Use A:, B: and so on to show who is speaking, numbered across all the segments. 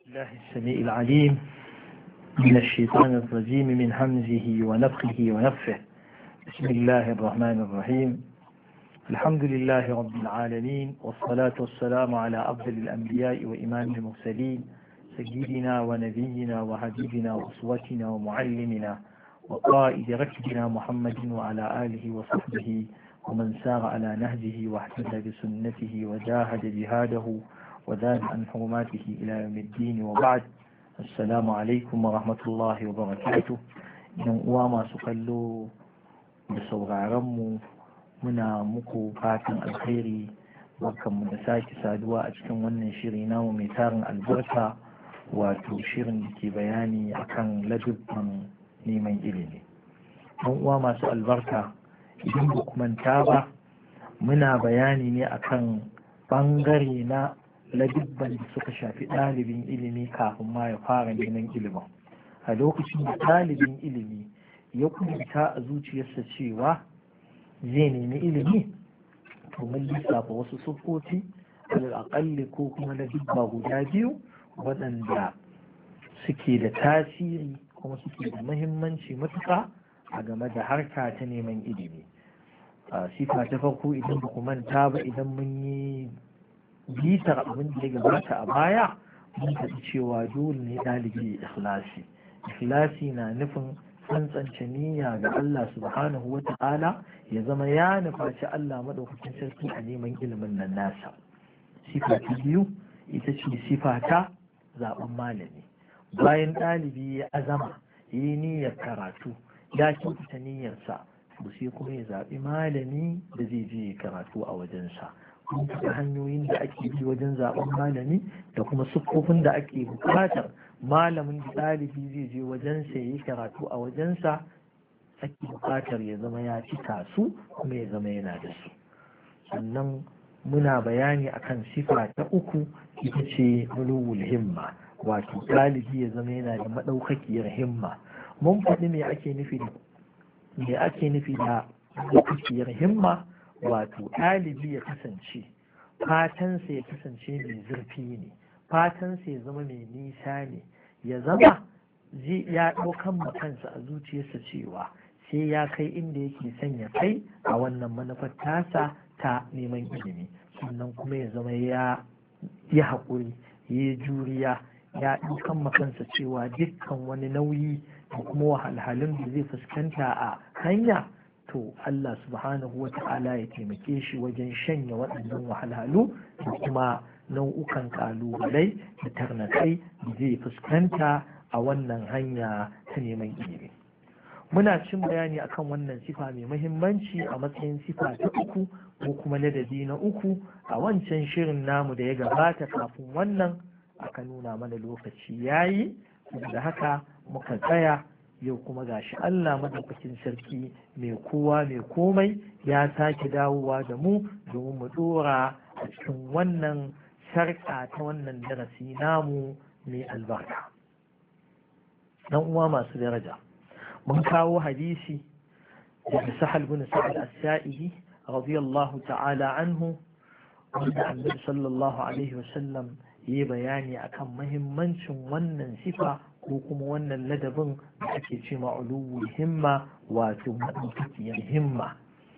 A: الله السميع العليم من الشيطان الرجيم من همزه ونفخه ونفه. بسم الله الرحمن الرحيم. الحمد لله رب العالمين، والصلاة والسلام على أفضل الأنبياء وإمام المرسلين سيدنا ونبينا وحبيبنا وأسوتنا ومعلمنا وقائد ركبنا محمد وعلى آله وصحبه ومن سار على نهجه واهتدى بسنته وجاهد جهاده وزاد عن حرماته إلى يوم الدين. وبعد، السلام عليكم ورحمة الله وبركاته. إن أواما سقلوا بصورارمو muna muku fatan alkhairi, barkanmu da sake saduwa a cikin wannan shiri namu mai tarin albarka, wato shirin da ke bayani akan ladubban neman ilimi. Ɗan uwa masu albarka, idan ba ku manta ba, muna bayani ne akan bangare na ladubban da suka shafi ɗalibin ilimi kafin ma ya fara neman ilimin. A lokacin da ɗalibin ilimi ya kubuta a zuciyarsa cewa zai nemi ilimi, to mun lissafa wasu siffofi alal aƙalli ko kuma ladubba guda biyu waɗanda suke da tasiri kuma suke da muhimmanci matuƙa a game da harka ta neman ilimi. Sifa ta farko, idan ba ku manta ba, idan mun yi bitar abin da ya gabata a baya, mun faɗi cewa dole ne ɗalibi ikhlasi. Ikhlasi na nufin tsantsance niyya ga Allah subhanahu wa ta'ala, ya zama ya nufaci Allah maɗaukakin sarki a neman ilimin nan nasa. Sifa ta biyu ita ce sifa ta zaɓen malami. Bayan ɗalibi ya azama, ya yi niyyar karatu, ya kyautata niyyarsa, to sai kuma ya zaɓi malami da zai je karatu a wajensa. Mun faɗi hanyoyin da ake bi wajen zaɓen malami da kuma siffofin da ake buƙatar malamin da ɗalibi zai je wajensa ya yi karatu a wajensa, ake buƙatar ya zama ya cika su kuma ya zama yana da su. Sannan muna bayani akan sifa ta uku, ita ce ulul himma, wato ɗalibi ya zama yana da maɗaukakiyar himma. Mun faɗi me ake nufi da maɗaukakiyar himma, wato ɗalibi ya kasance fatansa ya kasance mai zurfi ne, fatansa ya zama mai nisa ne, ya zama ya ɗaukan kansa a zuciyarsa cewa sai ya kai inda yake son ya kai a wannan manufar tasa ta neman ilimi. Sannan kuma ya zama ya yi haƙuri, ya juriya, ya ɗaukan kansa cewa dukkan wani nauyi da kuma wahalhalun da zai fuskanta a hanya, to Allah subhanahu wa ta'ala ya taimake shi wajen shanya waɗannan wahalhalu da kuma nau'ukan ƙalubalai da tarnakai da zai fuskanta a wannan hanya ta neman ilimi. Muna cin bayani akan wannan sifa mai muhimmanci a matsayin sifa ta uku ko kuma ladabi na uku a wancan shirin namu da ya gabata. Kafin wannan aka nuna mana lokaci yayi, da haka muka tsaya. Yau kuma gashi Allah madaukakin sarki mai kowa mai komai ya sake dawowa da mu domin mu dora a cikin wannan sarƙa ta wannan darasi namu mai albarka. Dan uwa masu daraja, mun kawo hadisi daga Sahal bin Sa'id as-Sa'idi radiyallahu ta'ala anhu, wanda Annabi sallallahu alaihi wasallam yi bayani akan muhimmancin wannan sifa ko kuma wannan ladabin da ake ce ma'ulul himma, wato maɗaukakiyar himma.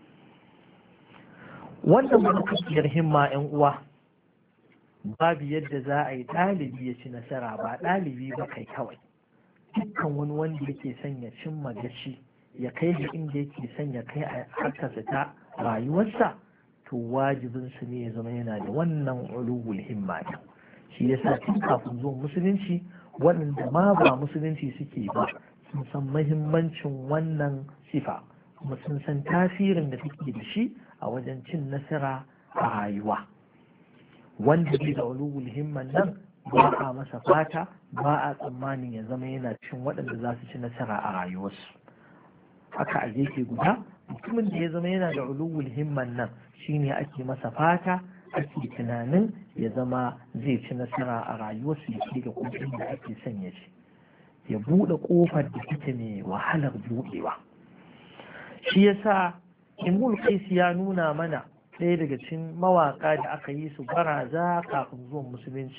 A: Wannan maɗaukakiyar himma, 'yan uwa, babu yadda za a yi ɗalibi ya ci nasara, ba ɗalibi ba kai kawai, dukkan wani wanda yake son ya cimma gaci ya kai da inda yake son ya kai a harkarsa ta rayuwarsa, to wajibinsu ne ya zama yana da wannan ulul himma. Shi yasa tun kafin zuwan musulunci, waɗanda ma ba musulunci suke ba sun san mahimmancin wannan sifa, kuma sun san tasirin da take da shi a wajen cin nasara a rayuwa. Wanda bai da ulul himman nan, ba a masa fata, ba a tsammanin ya zama yana cikin waɗanda za su ci nasara a rayuwarsu. Haka a gefe guda, mutumin da ya zama yana da ulul himman nan shine ake masa fata, ake tunanin ya zama zai ci nasara a rayuwarsu, ya ke ga kofin da ake son ya ci, ya buɗe ƙofar da take mai wahalar buɗewa. Shi yasa Imrul Qais ya nuna mana ɗaya daga cikin mawaƙa da aka yi su baraza kafin zuwan musulunci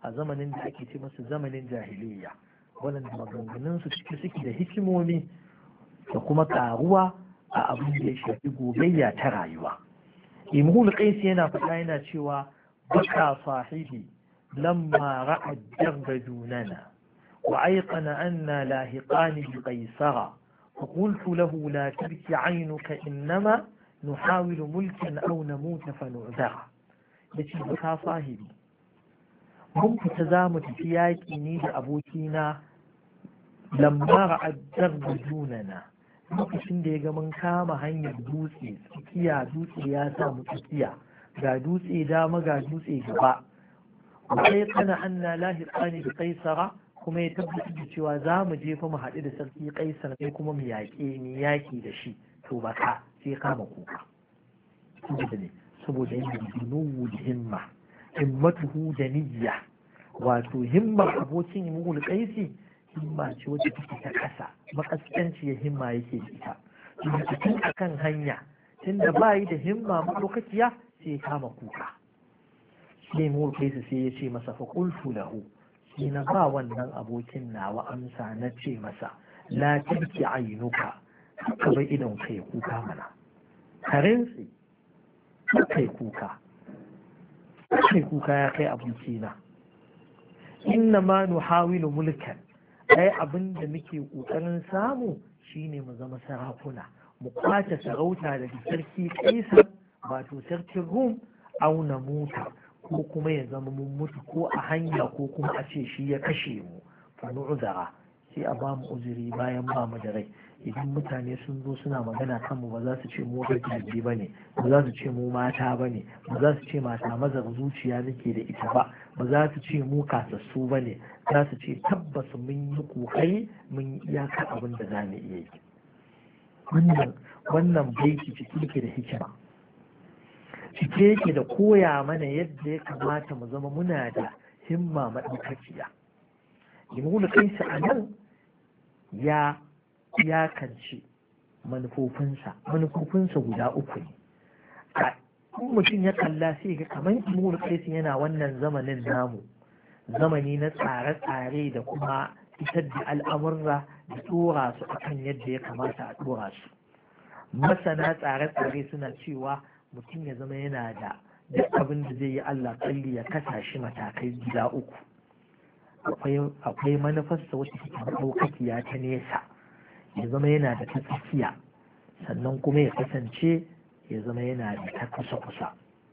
A: a zamanin da ake ce masa zamanin jahiliya, waɗanda maganganunsu ciki suke da hikimomi da kuma ƙaruwa a abin da ya shafi gogayya ta rayuwa. Imrul Qais yana faɗa yana cewa baka sahibi lamma ra'a darba dunana wa ayqana anna lahiqani bi qaisara فقلت له لا تبكي عينك إنما نحاول ملكا أو نموت فنعذر. yace baka sahibi mun fita za mu tafi yaƙi ni da abokina lamma ra'addar da junana lokacin da ya ga mun kama hanyar dutse tsakiya dutse ya sa mu tsakiya ga dutse dama ga dutse gaba sai kana anna lahiqani bi qaisara kuma ya tabbatar da cewa za mu je fa mu haɗu da sarki kaisar sai kuma mu yaƙi da shi to baka sai kama kuka saboda yin dunuwu da himma himmatuhu da niyya, wato himmar abokin imul qaisi himma ce wacce take ta kasa makaskanciyar himma yake da ita tun akan hanya tunda bayi da himma madaukakiya sai ya kama kuka. sai imul qaisi sai ya ce masa fa qultu lahu, sai na ba wannan abokin nawa amsa na ce masa la tabki aynuka ka bai idan kai kuka mana karensi kai kuka ya kai abokina inna ma nuhawilu mulkan ai abin da muke kokarin samu shine mu zama sarakuna mu kwace sarauta daga sarki kaisar wato sarkin rum auna muta ko kuma ya zama mun mutu ko a hanya ko kuma a ce shi ya kashe mu fa nu'zara sai a ba mu uzuri bayan ba mu da rai. idan mutane sun zo suna magana kan mu ba za su ce mu gaji ba ne, ba za su ce mu mata ba ne, ba za su ce mata mazar zuciya nake da ita ba, ba za su ce mu kasassu ba ne, za su ce tabbas mun yi kokari mun yi iyaka abin da za mu iya yi. wannan baiti cike yake da hikima, cike yake da koya mana yadda ya kamata mu zama muna da himma maɗaukakiya. Imrul Qais a nan ya iyakance manufofinsa guda uku ne. In mutum ya kalla sai ga kamar Imrul Qais yana wannan zamanin namu, zamani na tsare-tsare da kuma fitar da al'amurra da ɗora su akan yadda ya kamata a ɗora su. Masana tsare-tsare suna cewa mutum ya zama yana da duk abin da zai yi Allah kalli ya kasa shi matakai gida uku. Akwai manufarsa wacce take ɗaukakiya ta nesa, ya zama yana da ta tsakiya, sannan kuma ya kasance ya zama yana da ta kusa-kusa.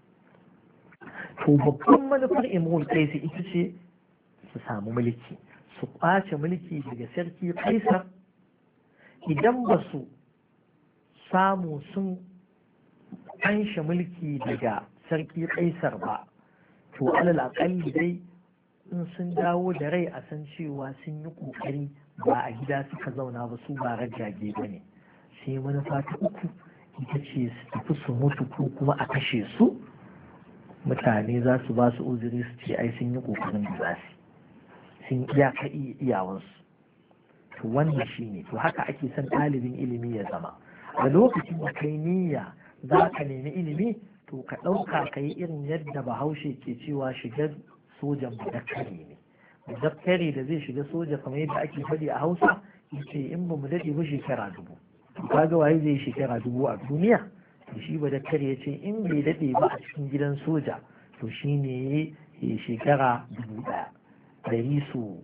A: To babban manufar Imrul Qais ita ce su samu mulki, su ƙwace mulki daga sarki Kaisar. Idan ba su samu sun anshe mulki daga sarki Kaisar ba, to alal aƙalli dai in sun dawo da rai a san cewa sun yi ƙoƙari ba a gida suka zauna ba, su ba rajage ba ne. Sai manufa ta uku ita ce su tafi su mutu ko kuma a kashe su, mutane za su ba su uzuri su ce ai sun yi ƙoƙarin da za su sun iyaka iyawansu. To wannan shi ne, to haka ake son ɗalibin ilimi ya zama. A lokacin da kai niyya za ka nemi ilimi, to ka ɗauka ka yi irin yadda bahaushe ke cewa shigar sojan mudakkari ne. Mudakkari da zai shiga soja kamar yadda ake faɗi a Hausa, yace in ba mu daɗe ba shekara 1000. Kaga waye zai shekara 1000 a duniya? To shi mudakkari ya ce in bai daɗe ba a cikin gidan soja, to shi ne ya shekara 1000,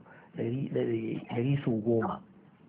A: 10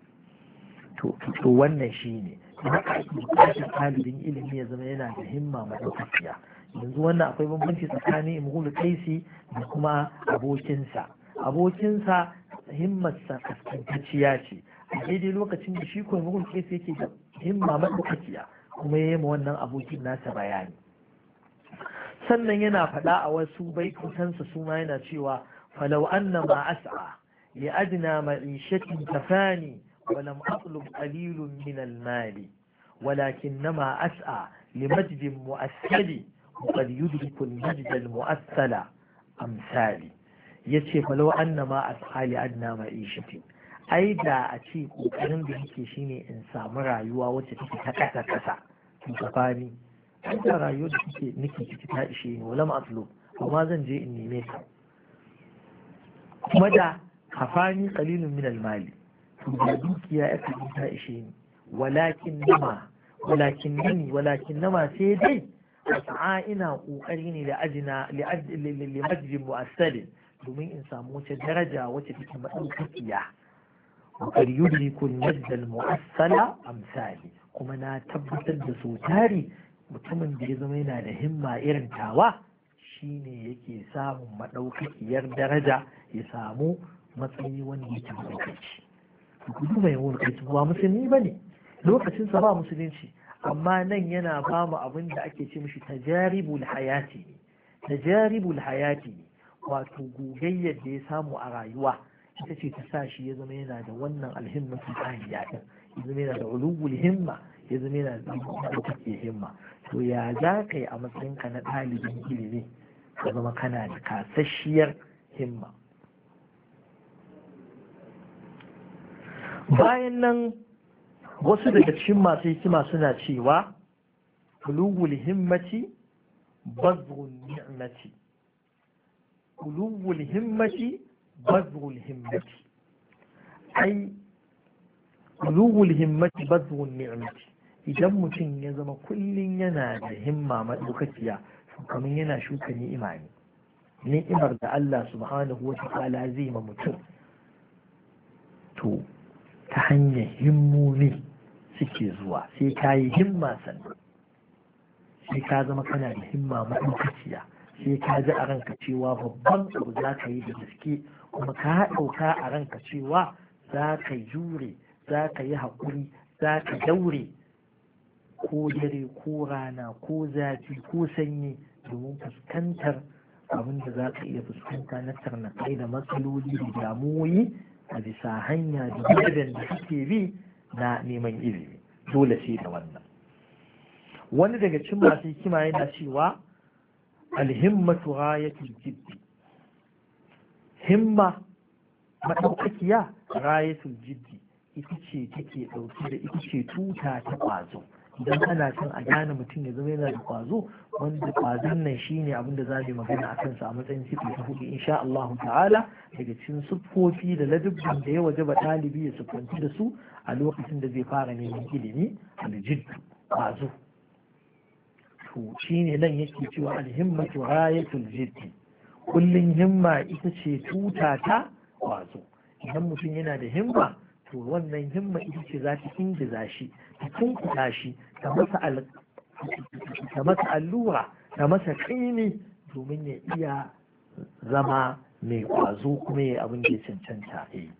A: to wannan shi ne. Haka ake bukatar ɗalibin ilimi ya zama yana da himma maɗaukakiya. Yanzu wannan akwai bambanci tsakanin Imrul Qais da kuma abokinsa. Abokinsa himmarsa kaskantacciya ce, a daidai lokacin da shi ko Imrul Qais yake da himma maɗaukakiya, kuma ya yi ma wannan abokin nasa bayani. Sannan yana faɗa a wasu baitutansa su ma yana cewa falau anna ma as'a li adna ma'ishatin tafani ولم أطلب قليل من المال ولكنما أسعى لمجد مؤثل وقد يدرك المجد المؤثل أمثالي. yace falau annama as'ali adna ma'ishati, ai da a ce kokarin da yake shine in samu rayuwa wacce take ta kasa in tsafani, ai da rayuwar da nake ciki ta ishe ni, wala ma'atlub amma zan je in neme ta. kuma da kafani qalilun min al-mali to da dukiya ya kaɗi ta ishe ni walakin nama sai dai a ina ƙoƙari ne da ajina limajin mu'assalin domin in samu wace daraja wacce take maɗaukakiya wakar yudrikul majdal mu'assala amsali kuma na tabbatar da sau tari mutumin da ya zama yana da himma irin tawa shine yake samun maɗaukakiyar daraja ya samu matsayi wanda yake maɗaukaci ku duba yawon kai ba musulmi ba ne lokacin sa ba musulunci amma nan yana ba mu abin da ake ce mishi tajaribul hayati ne wato gogayyar da ya samu a rayuwa ita ce ta sa shi ya zama yana da wannan alhimmatu tsaniya din ya zama yana da ulubul himma ya zama yana da ɗaukake himma to ya za ka yi a matsayinka na ɗalibin ilimi ka zama kana da kasasshiyar himma bayan nan wasu daga cikin masu hikima suna cewa ulubul himmati bazrun ni'mati ulubul himmati bazrul himmati ai ulubul himmati bazrun ni'mati idan mutum ya zama kullum yana da himma madaukakiya kamar yana shuka ni'ima ne ni'imar da Allah subhanahu wa ta'ala zai ma mutum to ta hanyar himmomi suke zuwa sai ka yi himma sannan sai ka zama kana da himma maɗaukaciya sai ka ji a ranka cewa babban abu za ka yi da gaske kuma ka ɗauka a ranka cewa za ka jure za ka yi haƙuri za ka daure ko dare ko rana ko zafi ko sanyi domin fuskantar abin da za ka iya fuskanta na tarnaƙai da matsaloli da damuwoyi a bisa hanya da gidan da suke bi na neman ilimi dole sai da wannan wani daga cikin masu hikima yana cewa alhimmatu ghayatul jiddi himma madaukakiya ghayatul jiddi ita ce take dauke da ita ce tuta ta kwazo idan ana son a gane mutum ya zama yana da kwazo wanda kwazon nan shine abin da za mu magana a kansa a matsayin sifa ta hudu insha Allah ta'ala daga cikin siffofi da ladubban da ya wajaba ɗalibi ya siffanci da su a lokacin da zai fara neman ilimi aljiddu kwazo to shine nan yake cewa alhimmatu ghayatul jiddi kullun himma ita ce tuta ta kwazo idan mutum yana da himma to wannan himma ita ce za ta ingiza shi ta tunkuta shi ta masa allura ta masa ƙini domin ya iya zama mai ƙwazo kuma ya abin da ya cancanta yi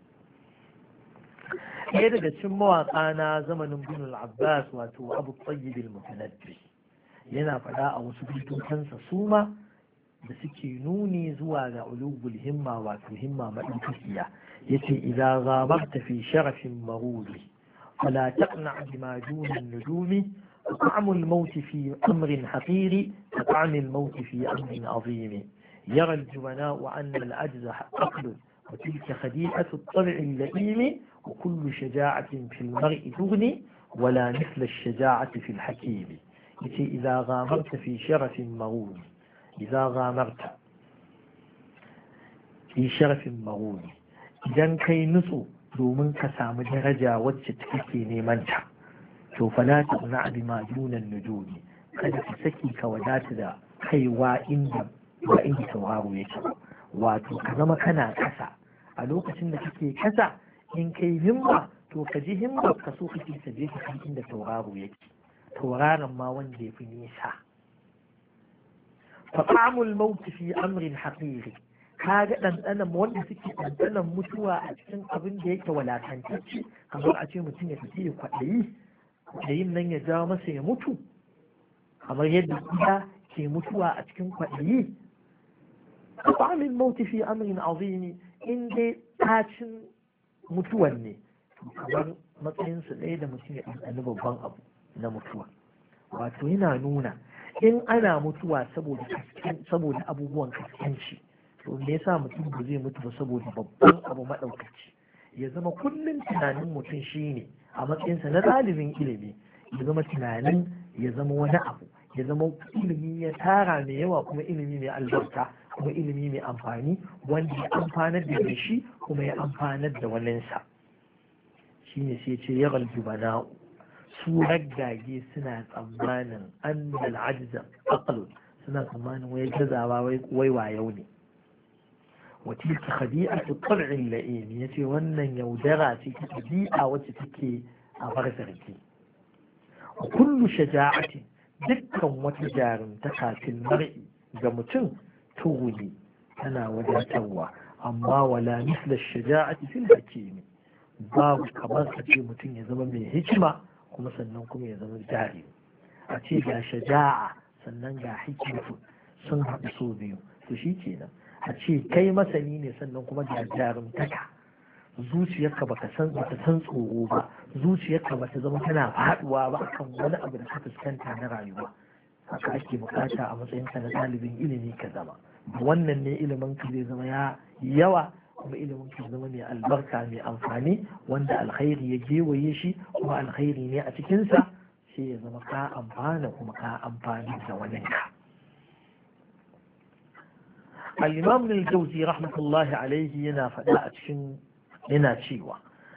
A: ɗaya daga cikin mawaƙa na zamanin bin al-abbas wato abu tsayyib al-mutanabbi yana faɗa a wasu bitukansa suma da suke nuni zuwa ga ulubul himma wato himma maɗaukakiya yace idza ghamarta fi sharafin marudi fala taqna bima duna an-nujumi طعم الموت في أمر حقير كطعم الموت في أمر عظيم يرى الجبناء أن العجز عقل وتلك خديعة الطبع اللئيم وكل شجاعة في المرء تغني ولا مثل الشجاعة في الحكيم إذا غامرت في شرف مغول إذا غامرت في شرف مغول إذا كي نسو دومن كسام درجة وجدتكي نيمانتا to fala ta na bima dunan nujumi kada ka saki ka wadata da kaiwa inda ba inda tauraro yake wato ka zama kana kasa a lokacin da kake kasa in kai himma to ka ji himma ka so kake ka je ka kan inda tauraro yake tauraron ma wanda ya fi nisa fa ta'amul maut fi amrin haqiqi ka ga ɗanɗanan wanda suke ɗanɗanan mutuwa a cikin abin da yake walakantacce kamar a ce mutum ya tafi ya kwaɗayi kwaɗayin nan ya jawo masa ya mutu kamar yadda ida ke mutuwa a cikin kwaɗayi ta'amul maut fi amrin azimi in dai tacin mutuwan ne kamar matsayinsu ɗaya da mutum ya ɗanɗani babban abu na mutuwa wato yana nuna in ana mutuwa saboda abubuwan kaskanci to me yasa mutum ba zai mutu ba saboda babban abu maɗaukaci ya zama kullum tunanin mutum shine a matsayinsa na ɗalibin ilimi ya zama tunanin ya zama wani abu ya zama ilimi ya tara mai yawa kuma ilimi mai albarka kuma ilimi mai amfani wanda ya amfanar da shi kuma ya amfanar da waninsa. shine sai ce ya galbi bana'u su raggage suna tsammanin annal ajza aql suna tsammanin wai gazawa wai wayau ne وتلك خديعة الطبع اللئيم يتي ونن يودرع في خديعة وتتكي أبرزرك وكل شجاعة دكا وتجار تكا في المرء جمتن تغني أنا ولا توا أما ولا مثل الشجاعة في الحكيم باب كبار كتير متن يزمن من هجمة كما سننكم يزمن جاري أتيجا شجاعة سننجا حكمة سنها بصوبيو تشيكينا a ce kai masani ne sannan kuma da jarumtaka zuciyarka baka san tsoro ba zuciyarka bata zama tana faduwa ba akan wani abu da ka fuskanta na rayuwa haka ake bukata a matsayinka na ɗalibin ilimi ka zama wannan ne ilimin ka zai zama yawa kuma ilimin ka zama mai albarka mai amfani wanda alkhairi ya gewaye shi kuma alkhairi ne a cikinsa sai ya zama ka amfana kuma ka amfani da waninka. الإمام ابن الجوزي رحمة الله عليه ينا شيوا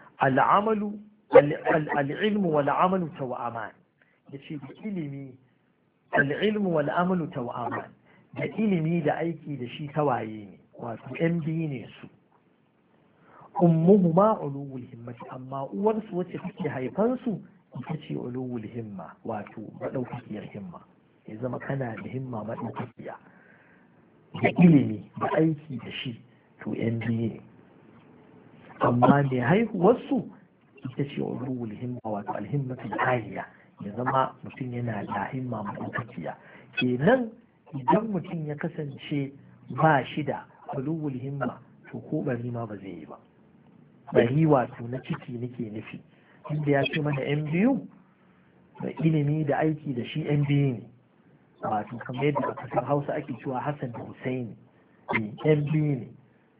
A: العلم والعمل توأمان يشي بإلمي العلم والعمل توأمان بإلمي لأيكي لشي توعيني وتنبيني سو أمهما علو الهمة أما أورس وتفكي هيفنسو يكشي علو الهمة واتو لو فكي الهمة إذا ما كان الهمة ما تفكيها da ilimi da aiki da shi to yan biyu ne amma mai haihuwarsu ita ce ulul himma wato alhimmatul aliya ya zama mutum yana da himma madaukakiya kenan idan mutum ya kasance ba shi da ulul himma to ko bari ma ba zai yi ba bari wato na ciki nake nufi inda ya ce mana yan biyu da ilimi da aiki da shi yan biyu ne wato kamar yadda a kasar hausa ake cewa hassan da husaini yan biyu ne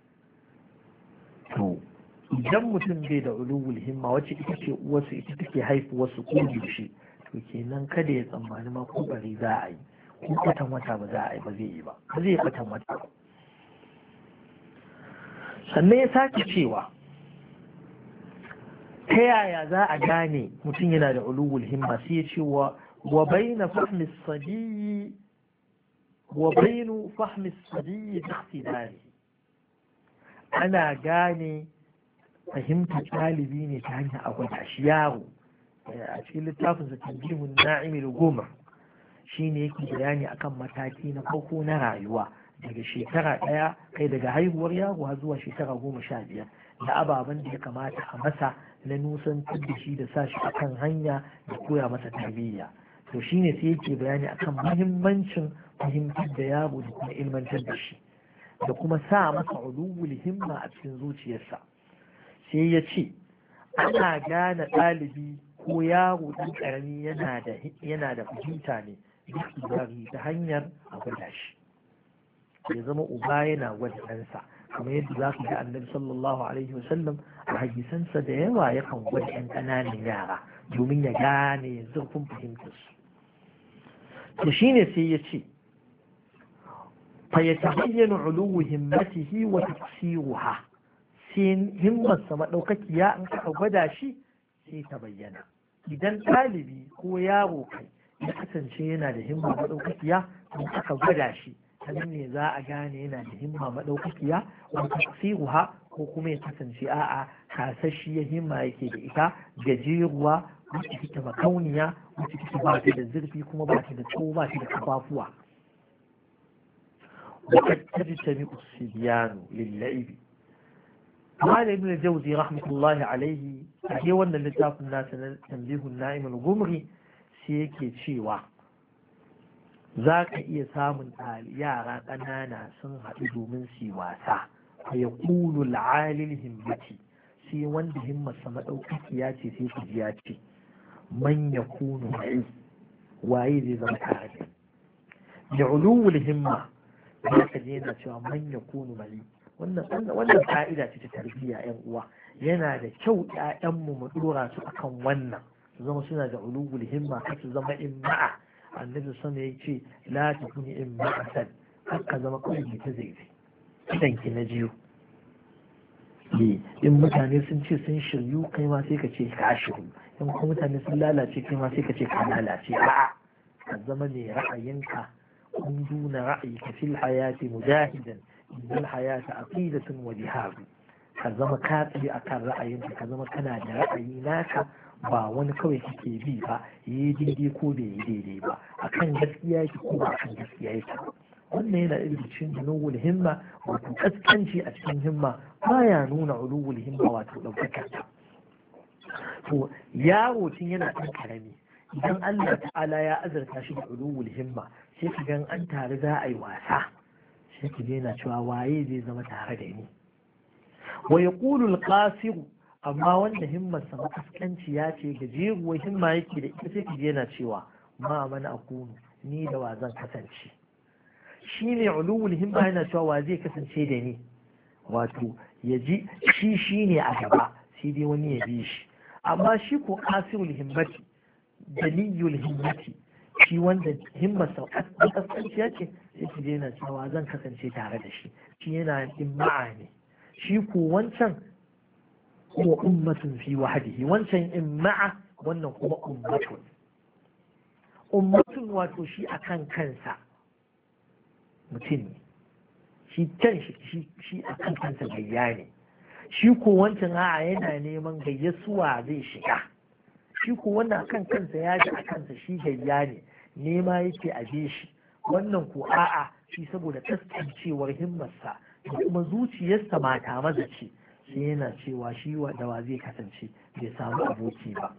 A: to idan mutum bai da ulul himma wacce ita ce uwarsu ita take haifu wasu ko shi to kenan kada ya tsammani ma ko bari za a yi ko kwatan wata ba za a yi ba zai yi ba ba zai kwatan wata ba sannan ya sake cewa ta yaya za a gane mutum yana da ulul himma sai ya ce وبين فهم الصبي باختلافه أنا جاني فهمت طالبي ne ta hanyar akwai tashi yaro a cikin littafin sa tanbihun na'im al-gumr shine yake bayani akan mataki na farko na rayuwa daga shekara ɗaya kai daga haihuwar yaro har zuwa shekara 15 da ababen da ya kamata a masa na nusantar da shi da sa shi akan hanya da koya masa tarbiyya to shine sai yake bayani akan muhimmancin fahimtar da yaro da kuma ilmantar da shi da kuma sa masa ulul himma a cikin zuciyarsa sai ya ce ana gane ɗalibi ko yaro ɗan ƙarami yana da fahimta ne duk ta hanyar a gwada shi ya zama uba yana gwada ɗansa kamar yadda za ku ga annabi sallallahu alaihi wasallam a hadisansa da yawa yakan gwada 'yan ƙananan yara domin ya gane zurfin fahimtarsu to shine sai ya ce فيتبين علو همته وتقصيرها sai himmarsa maɗaukakiya in aka gwada shi sai ta bayyana idan ɗalibi ko yaro kai ya kasance yana da himma maɗaukakiya in aka gwada shi ta nan ne za a gane yana da himma maɗaukakiya wata tasiruha ko kuma ya kasance a'a kasashiyar himma yake da ita gajeruwa wacce take makauniya wacce take ba ta da zurfi kuma ba ta da tsawo ba ta da kafafuwa وقد تجتمع الصبيان للعب قال ابن الجوزي رحمة الله عليه أهي وانا لتاف الناس تنبيه النائم الغمري سيكي تشيوا ذاك إيه سامن آل يارا قنانا سنها إدو من سيواسا فيقول العالي الهمتي سي وان همة سمت أو كتياتي سيكي من يكون معي وعيد ذا لعلو الهمة za ka je yana cewa man ya kunu mali wannan ka'ida ce ta tarbiyya yan uwa yana da kyau ƴaƴanmu mu dora su akan wannan su zama suna da ulul himma kar su zama imma'a annabi sama ya ce la takuni imma'atan ka zama kawai ta zai idan ki na jiyo in mutane sun ce sun shiryu kai ma sai ka ce ka shiryu in kuma mutane sun lalace kai ma sai ka ce ka lalace a'a ka zama mai ra'ayinka kun duna ra'ayika fil hayati mujahidan innal hayata aqidatun wa jihad ka zama ka tsaye akan ra'ayinka ka zama kana da ra'ayi naka ba wani kawai kake bi ba yi daidai ko bai yi daidai ba akan gaskiya yake ko ba akan gaskiya yake wannan yana irin cikin ulul himma wato kaskanci a cikin himma baya nuna ulul himma wato daukaka to yaro tun yana ɗan karami idan Allah ta'ala ya azurta shi da ulul himma sai ka gan an tare za a yi wasa sai ka je na cewa waye zai zama tare da ni wa yaqulu al-qasir amma wanda himmarsa makaskanci ya ce gajeruwar himma yake da ita sai ka je na cewa ma mana akunu ni da wa zan kasance shi ne ulul himma yana cewa wa zai kasance da ni wato ya ji shi ne a gaba sai dai wani ya bi shi amma shi ko asirul himmati daliyul himmati shi wanda himmarsa kaskanciya ce sai ki je na cewa zan kasance tare da shi shi yana imma'a ne shi ko wancan kuma ummatun fi wahdihi wancan imma'a wannan kuma ummatun wato shi akan kansa mutum ne shi can shi a kan kansa gayya ne shi ko wancan a'a yana neman gayyasuwa zai shiga shi ko wannan a kan kansa ya ji a kansa shi gayya ne nema yake a shi wannan ko a'a shi saboda kaskancewar himmarsa da kuma zuciyarsa mata maza ce sai yana cewa shi da wa zai kasance bai samu aboki ba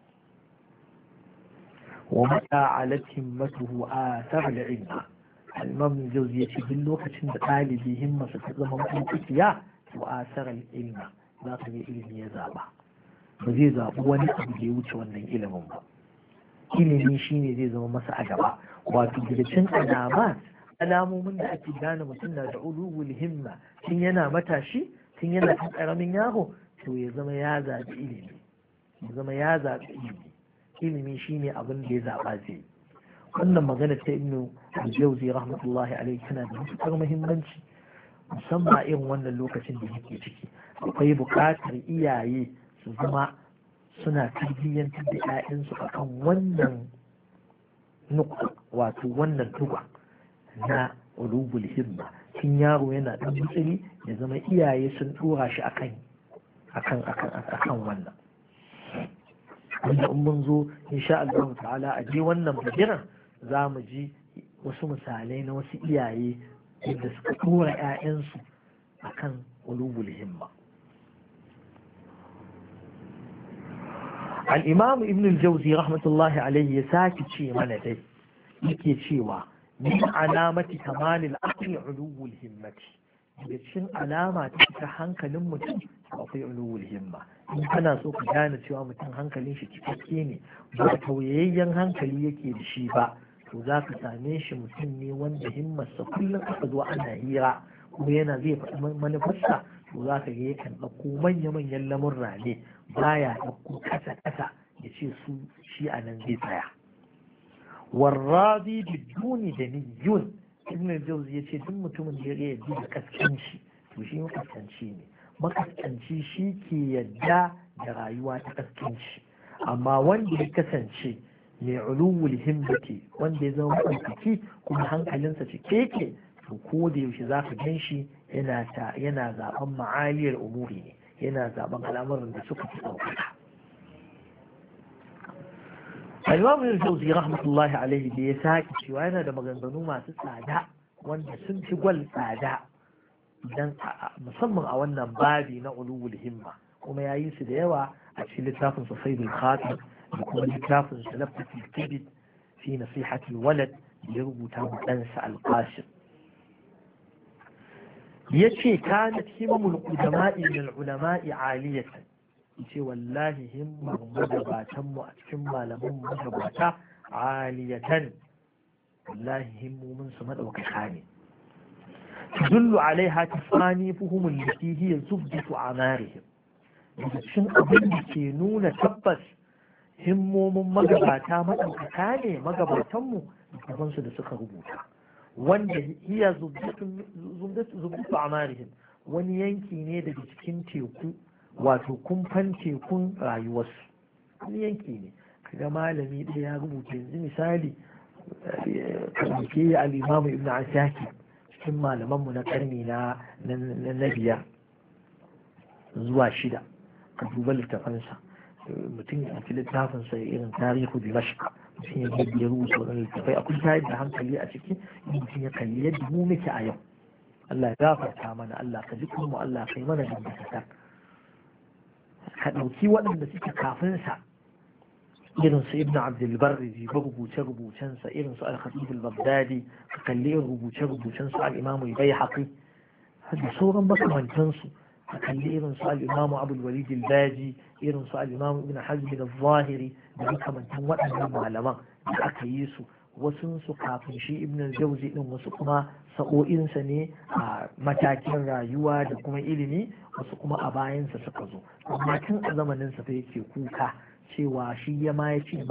A: wa mata alat himmatuhu athar al-ilma al-imam jauzi ya ce duk lokacin da ɗalibi himmarsa ta zama mutunciya to asarar ilma za ka ga ilimi ya zaba ba zai zaɓi wani abu da ya wuce wannan ilimin ba ilimi shine zai zama masa a gaba wato daga cin alamomin da ake gane mutum na da ulul himma tun yana matashi tun yana kan ƙaramin yaro to ya zama ya zaɓi ilimi ilimi shine abin da ya zaɓa zai yi wannan magana ta ibnu al-jawzi rahmatullahi alayhi tana da matuƙar muhimmanci musamman irin wannan lokacin da yake ciki akwai buƙatar iyaye su zama suna tarbiyyantar da 'ya'yansu akan wannan nukwa wato wannan tuba na ulubul himma tun yaro yana ɗan mutsili ya zama iyaye sun ɗora shi akan wannan wanda in mun zo insha Allah ta'ala a je wannan bagiran za mu ji wasu misalai na wasu iyaye yadda suka ɗora 'ya'yansu a kan ulubul himma. al'imamu ibn al-jauzi rahmatullahi alaihi ya sake ce mana dai yake cewa min alamati kamalil aqli ulubul himmati daga cikin alama ta hankalin mutum akwai ulubul himma in kana so ka gane cewa mutum hankalin shi cikakke ne ba tauyayyen hankali yake da shi ba to za ka same shi mutum ne wanda himmarsa kullum aka zo ana hira kuma yana zai faɗi manufarsa to za ka ga yakan ɗauko manya-manyan lamurra ne baya ɗauko ƙasa-ƙasa ya ce su shi a nan zai tsaya warradi biduni da niyyun ibn al-jawzi ya ce duk mutumin da ya yarda da kaskanci to shi makaskanci ne makaskanci shi ke yadda da rayuwa ta kaskanci amma wanda ya kasance mai uluwul himmati wanda ya zama maɗaukaki kuma hankalinsa cike yake to ko da yaushe za ka gan shi yana zaben ma'aliyar umuri ne yana zaben al'amuran da suka fi ɗaukaka al-imam al-jawzi rahmatullahi alaihi da ya sake cewa yana da maganganu masu tsada wanda sun fi gwal tsada idan musamman a wannan babi na uluwul himma kuma ya yi su da yawa a cikin littafin sa sayyidul khatim da kuma littafin sa lafatul kibid fi nasihatul walad da ya rubuta wa ɗansa al-qasim yace kanat himmul qudama'i min al-ulama'i 'aliyatan yace wallahi himmar magabatan mu a cikin malaman magabata 'aliyatan wallahi himmomin su madaukaka ne تدل عليها تصانيفهم التي هي زبدة أعمارهم cikin abin da ke nuna tabbas himmomin magabata maɗaukaka ne magabatanmu littafansu da suka rubuta wanda hiya zubdatu amarihim wani yanki ne daga cikin teku wato kumfan tekun rayuwarsu wani yanki ne kaga malami ɗaya ya rubuta yanzu misali ke al-imamu ibn asaki cikin malamanmu na karni na biyar zuwa shida ka duba littafansa mutum ya ci littafinsa irin tarihu dimashq mutum ya ga ya rubuta wannan littafai akwai tayar da hankali a ciki mutum ya kalli yadda mu muke a yau Allah ya gafarta mana Allah ka ji mu Allah kai mana dangantaka ka ɗauki waɗanda suke kafin sa irin su ibn abdul barri ba rubuce-rubucensa irin su al-khatib al-baghdadi ka kalli rubuce-rubucen su al-imam al-baihaqi da sauran makamantansu ka kalli irin su al-imam abul walid al-baji irin su al-imam ibn hazm al-zahiri da makamantan waɗannan malaman da aka yi su wasu su kafin shi ibn al-jawzi din wasu kuma sa'o'insa ne a matakin rayuwa da kuma ilimi wasu kuma a bayansa suka zo amma tun a zamaninsa fa yake kuka cewa shi ya ma ya ce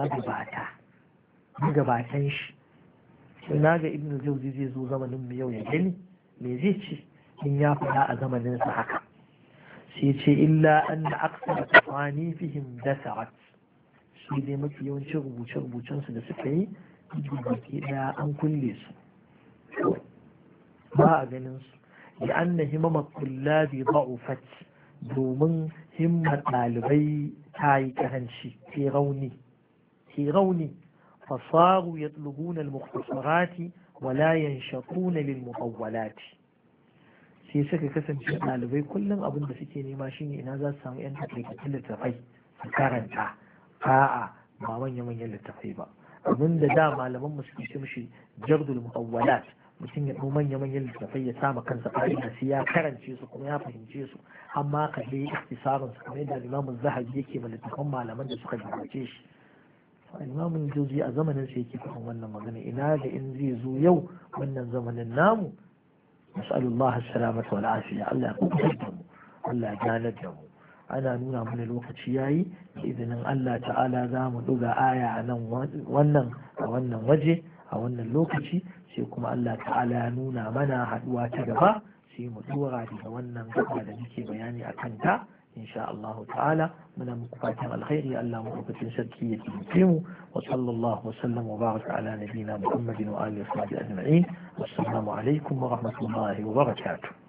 A: magabatan shi sai na ga ibn al-jawzi zai zo zamanin mu yau ya gani me zai ce in ya faɗa a zamaninsa haka sai ce illa an na aksar tafani fihim dasarat shi dai mafi yawancin rubuce-rubucensu da suka yi baki daya an kulle su ba a ganin su da an na himama kullabi ba'ufat domin himmar ɗalibai ta yi karanci ke rauni fasaru ya tsuluguna al-mukhtasarati wala yanshaquna lil mutawwalati sai suka kasance ɗalibai kullum abin da suke nema shine ina za su samu yan takaitattun littafai su karanta a'a ba manya-manyan littafai ba abin da malaman mu suke ce mishi jardul mu'awwalat mutum ya ɗau manya-manyan littafai ya sama kansa fa'ida sai ya karance su kuma ya fahimce su amma ka dai iktisarin su kamar yadda Imam Zahabi yake ma littafan malaman da suka gabace shi Imam Jauzi a zamanin sa yake faɗin wannan magana ina da in zai zo yau wannan zamanin namu nas'alullah as-salamata wal afiya Allah ya kubutar da mu Allah ya ganar da mu ana nuna mana lokaci yayi da izinin Allah ta'ala za mu ɗuga aya a nan wannan waje a wannan lokaci sai kuma Allah ta'ala ya nuna mana haɗuwa ta gaba sai mu dora daga wannan gaba da muke bayani a kanta insha Allah ta'ala muna muku fatan alkhairi Allah madaukakin sarki ya taimake mu wa sallallahu wa sallam wa baraka ala nabiyina Muhammadin wa alihi wa sahbihi ajma'in wassalamu alaikum wa rahmatullahi wa barakatuh